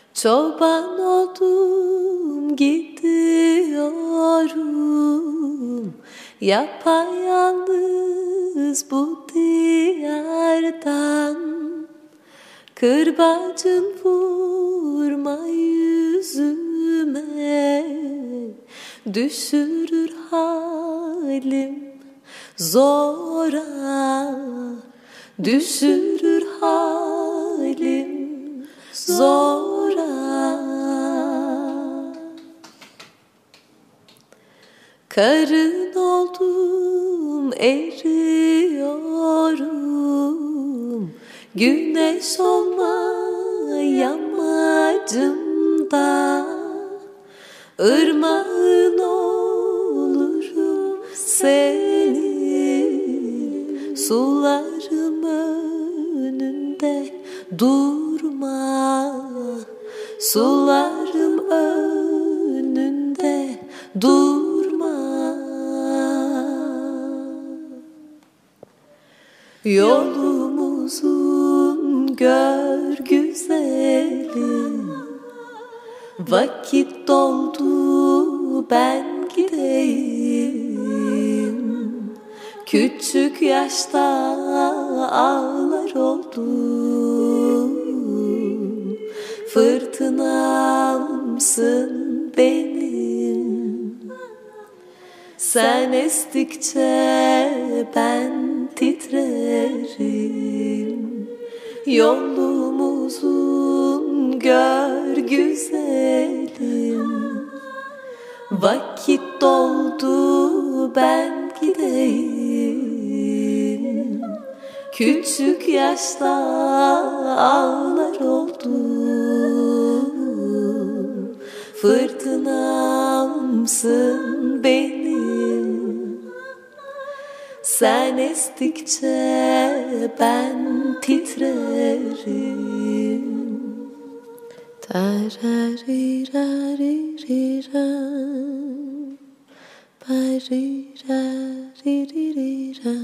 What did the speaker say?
Çoban oldum gidiyorum, yapayalnız bu diyardan. Kırbacın vurma yüzüme, düşürür halim zora, düşürür halim zora. Karın oldum eriyorum, güneş olma yamacımda. Irmağın olurum senin, sularım önünde durma, sularım önünde durma. Yolumuzun gör güzelim, vakit doldu ben gideyim. Küçük yaşta ağlar oldum, fırtınamsın benim. Sen estikçe ben titrerim. Yolumuzun gör güzelim, vakit doldu ben gideyim. Küçük yaşta ağlar oldum, fırtınamsın benim. Sen estikçe ben titrerim. Tarariraririra, barirariririra.